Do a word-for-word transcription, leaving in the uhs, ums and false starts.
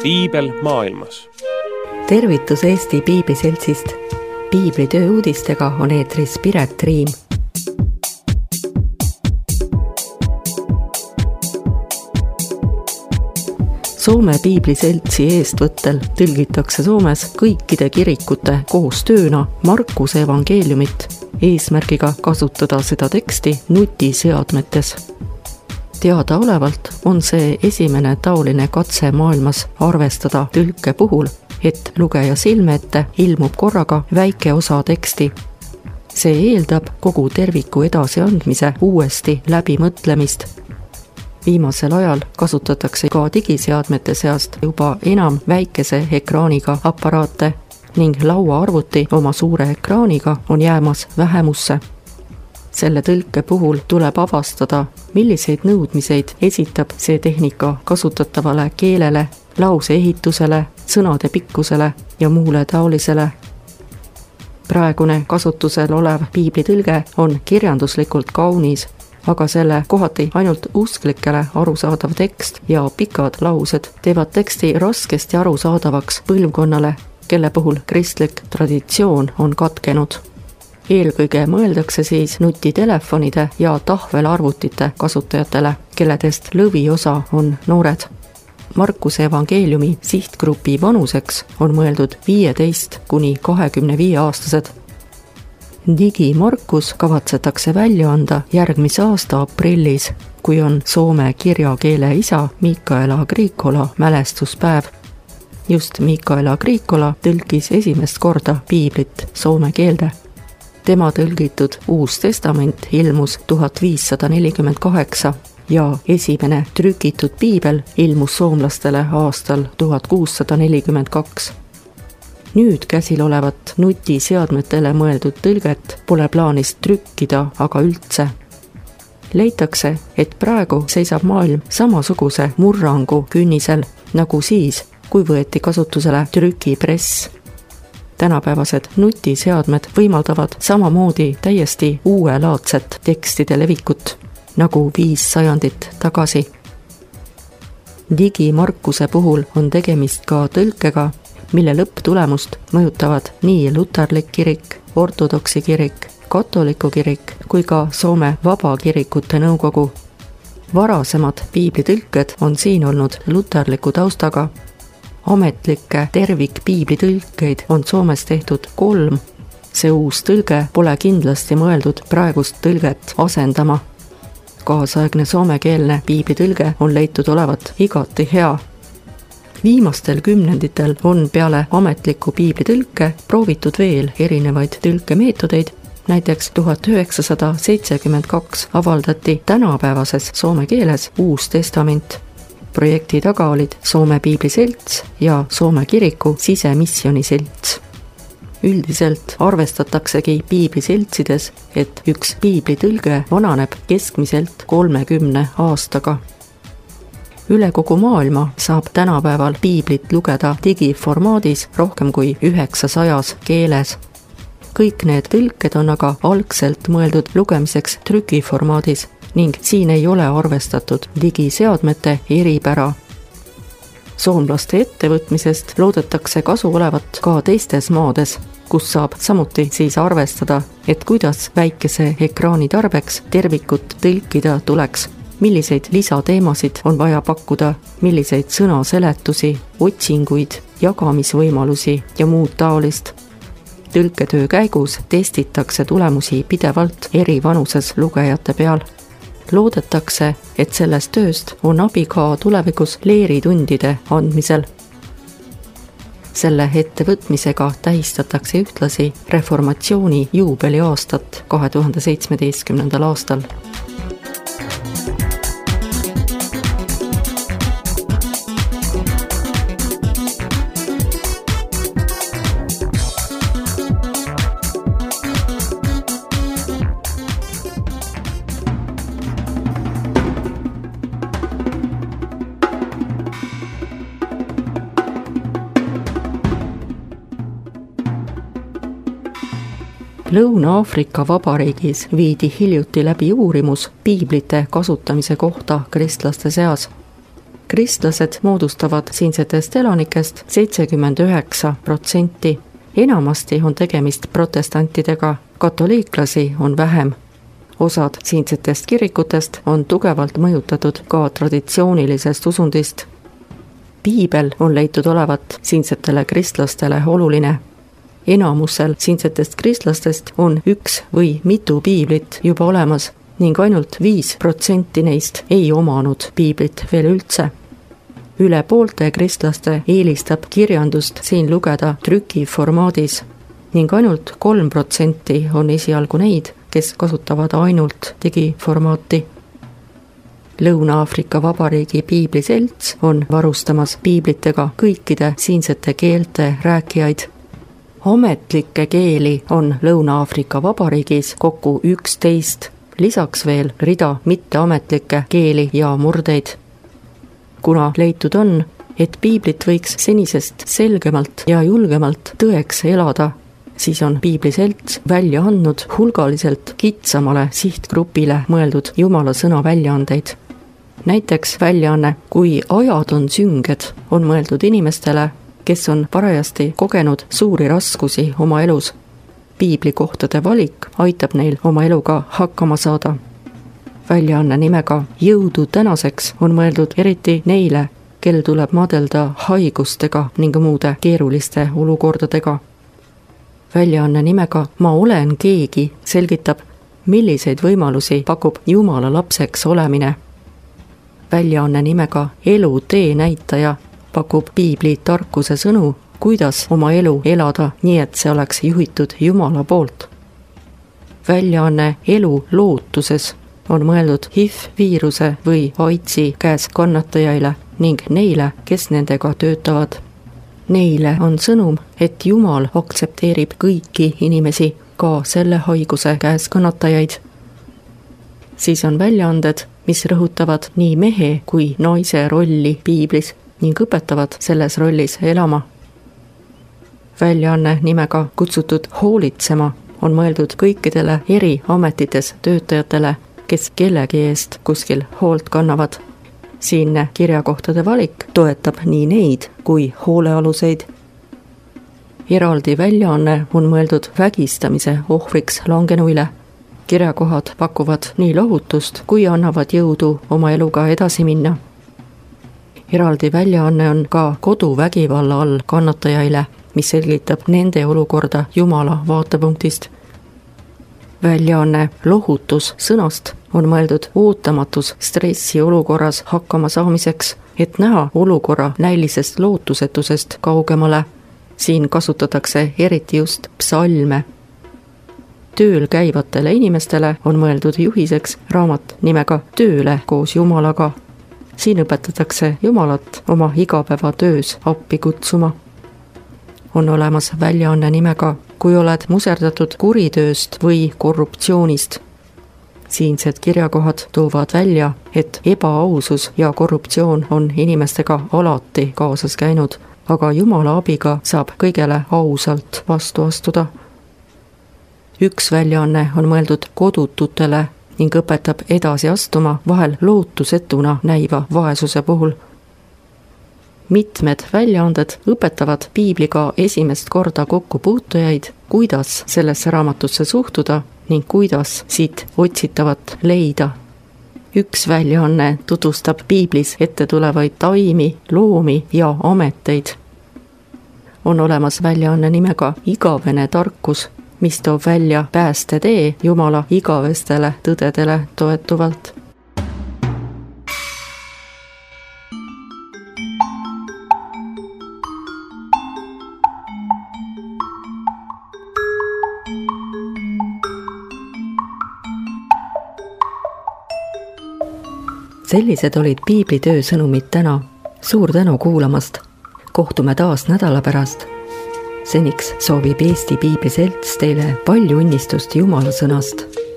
piibel maailmas. Tervitus Eesti Piibliseltsist. Piiblitöö uudistega on eetris Piret Riim. Soome Piibliseltsi eestvõttel tõlgitakse Soomes kõikide kirikute koostööna Markuse evangeeliumit eesmärgiga kasutada seda teksti nutiseadmetes. Teadaolevalt on see esimene taoline katse maailmas arvestada tõlke puhul, et lugeja silme ette ilmub korraga väike osa teksti. See eeldab kogu terviku edasiandmise uuesti läbimõtlemist. Viimasel ajal kasutatakse ka digiseadmete seast juba enam väikese ekraaniga aparaate ning lauaarvuti oma suure ekraaniga on jäämas vähemusse. Selle tõlke puhul tuleb avastada, milliseid nõudmiseid esitab see tehnika kasutatavale keelele, lause ehitusele, sõnade pikkusele ja muule taolisele. Praegune kasutusel olev piiblitõlge on kirjanduslikult kaunis, aga selle kohati ainult usklikele arusaadav tekst ja pikad laused teevad teksti raskesti arusaadavaks põlvkonnale, kelle puhul kristlik traditsioon on katkenud. Eelkõige mõeldakse siis nutitelefonide ja tahvelarvutite kasutajatele, kelledest lõviosa on noored. Markuse evangeeliumi sihtgrupi vanuseks on mõeldud viieteist kuni kahekümne viie aastased. Digi-Markus kavatsetakse välja anda järgmise aasta aprillis, kui on soome kirjakeele isa Mikael Agricola mälestuspäev. Just Mikael Agricola tõlkis esimest korda piiblit soome keelde. Tema tõlgitud Uus Testament ilmus tuhat viissada nelikümmend kaheksa ja esimene trükitud piibel ilmus soomlastele aastal tuhat kuussada nelikümmend kaks. Nüüd käsil olevat nutiseadmetele mõeldud tõlget pole plaanis trükkida aga üldse. Leitakse, et praegu seisab maailm samasuguse murrangu künnisel nagu siis, kui võeti kasutusele trükipress. Tänapäevased nutiseadmed võimaldavad samamoodi täiesti uuelaadset tekstide levikut, nagu viis sajandit tagasi. Digi-Markuse puhul on tegemist ka tõlkega, mille lõpptulemust mõjutavad nii luterlik kirik, ortodoksi kirik, katoliku kirik kui ka Soome vabakirikute nõukogu. Varasemad piiblitõlked on siin olnud luterliku taustaga. Ametlikke tervikpiiblitõlkeid on Soomes tehtud kolm. See uus tõlge pole kindlasti mõeldud praegust tõlget asendama. Kaasaegne soomekeelne piiblitõlge on leitud olevat igati hea. Viimastel kümnenditel on peale ametliku piiblitõlke proovitud veel erinevaid tõlkemeetodeid. Näiteks tuhat üheksasada seitsekümmend kaks avaldati tänapäevases soome keeles Uus Testament. Projekti taga olid Soome Piibliselts ja Soome kiriku sisemisjoniselts. Üldiselt arvestataksegi piibliseltsides, et üks piiblitõlge vananeb keskmiselt kolmekümne aastaga. Üle kogu maailma saab tänapäeval piiblit lugeda digiformaadis rohkem kui üheksasajas keeles. Kõik need tõlked on aga algselt mõeldud lugemiseks trükiformaadis ning siin ei ole arvestatud digiseadmete eripära. Soomlaste ettevõtmisest loodetakse kasu olevat ka teistes maades, kus saab samuti siis arvestada, et kuidas väikese ekraani tarbeks tervikut tõlkida tuleks, milliseid lisateemasid on vaja pakkuda, milliseid sõnaseletusi, otsinguid, jagamisvõimalusi ja muud taolist. Tõlketöö käigus testitakse tulemusi pidevalt eri vanuses lugejate peal. Loodetakse, et sellest tööst on abi ka tulevikus leeritundide andmisel. Selle ettevõtmisega tähistatakse ühtlasi reformatsiooni juubeliaastat kahe tuhande seitsmeteistkümnendal aastal. Lõuna-Aafrika Vabariigis viidi hiljuti läbi uurimus piiblite kasutamise kohta kristlaste seas. Kristlased moodustavad siinsetest elanikest seitsekümmend üheksa protsenti. Enamasti on tegemist protestantidega, katoliiklasi on vähem. Osad siinsetest kirikutest on tugevalt mõjutatud ka traditsioonilisest usundist. Piibel on leitud olevat siinsetele kristlastele oluline. Enamusel siinsetest kristlastest on üks või mitu piiblit juba olemas ning ainult viis protsenti neist ei omanud piiblit veel üldse. Üle poolte kristlaste eelistab kirjandust siin lugeda trükiformaadis ning ainult kolm protsenti on esialgu neid, kes kasutavad ainult digiformaati. Lõuna-Aafrika Vabariigi piibliselts on varustamas piiblitega kõikide siinsete keelte rääkijaid. Ametlikke keeli on Lõuna-Aafrika Vabariigis kokku üksteist, lisaks veel rida mitteametlikke keeli ja murdeid. Kuna leitud on, et piiblit võiks senisest selgemalt ja julgemalt tõeks elada, siis on piibliselts välja andnud hulgaliselt kitsamale sihtgrupile mõeldud Jumala sõna väljaandeid. Näiteks väljaanne Kui ajad on sünged on mõeldud inimestele, kes on parajasti kogenud suuri raskusi oma elus. Piiblikohtade valik aitab neil oma eluga hakkama saada. Väljaanne nimega Jõudu tänaseks on mõeldud eriti neile, kel tuleb maadelda haigustega ning muude keeruliste olukordadega. Väljaanne nimega Ma olen keegi selgitab, milliseid võimalusi pakub Jumala lapseks olemine. Väljaanne nimega Elu tee näitaja pakub piibli tarkuse sõnu, kuidas oma elu elada nii, et see oleks juhitud Jumala poolt. Väljaanne Elu lootuses on mõeldud H I V-viiruse või AIDSi käes kannatajaile ning neile, kes nendega töötavad. Neile on sõnum, et Jumal aktsepteerib kõiki inimesi, ka selle haiguse käes kannatajaid. Siis on väljaanded, mis rõhutavad nii mehe kui naise rolli piiblis ning õpetavad selles rollis elama. Väljaanne nimega Kutsutud hoolitsema on mõeldud kõikidele eri ametites töötajatele, kes kellegi eest kuskil hoolt kannavad. Siinne kirjakohtade valik toetab nii neid kui hoolealuseid. Eraldi väljaanne on mõeldud vägistamise ohvriks langenuile. Kirjakohad pakuvad nii lohutust, kui annavad jõudu oma eluga edasi minna. Eraldi väljaanne on ka koduvägivalla all kannatajaile, mis selgitab nende olukorda Jumala vaatepunktist. Väljaanne Lohutus sõnast on mõeldud ootamatus stressi olukorras hakkama saamiseks, et näha olukorra näilisest lootusetusest kaugemale. Siin kasutatakse eriti just psalme. Tööl käivatele inimestele on mõeldud juhiseks raamat nimega Tööle koos Jumalaga. Siin õpetatakse Jumalat oma igapäevatöös appi kutsuma. On olemas väljaanne nimega Kui oled muserdatud kuritööst või korruptsioonist. Siinsed kirjakohad toovad välja, et ebaausus ja korruptsioon on inimestega alati kaasas käinud, aga Jumala abiga saab kõigele ausalt vastu astuda. Üks väljaanne on mõeldud kodututele ning õpetab edasi astuma vahel lootusetuna näiva vaesuse puhul. Mitmed väljaanded õpetavad piibliga esimest korda kokkupuutujaid, kuidas sellesse raamatusse suhtuda ning kuidas siit otsitavat leida. Üks väljaanne tutvustab piiblis ette tulevaid taimi, loomi ja ameteid. On olemas väljaanne nimega Igavene tarkus, mis toob välja päästetee Jumala igavestele tõdedele toetuvalt. Sellised olid piiblitöö sõnumid täna. Suur tänu kuulamast. Kohtume taas nädala pärast. Seniks soovib Eesti Piibliselts teile palju õnnistust Jumala sõnast.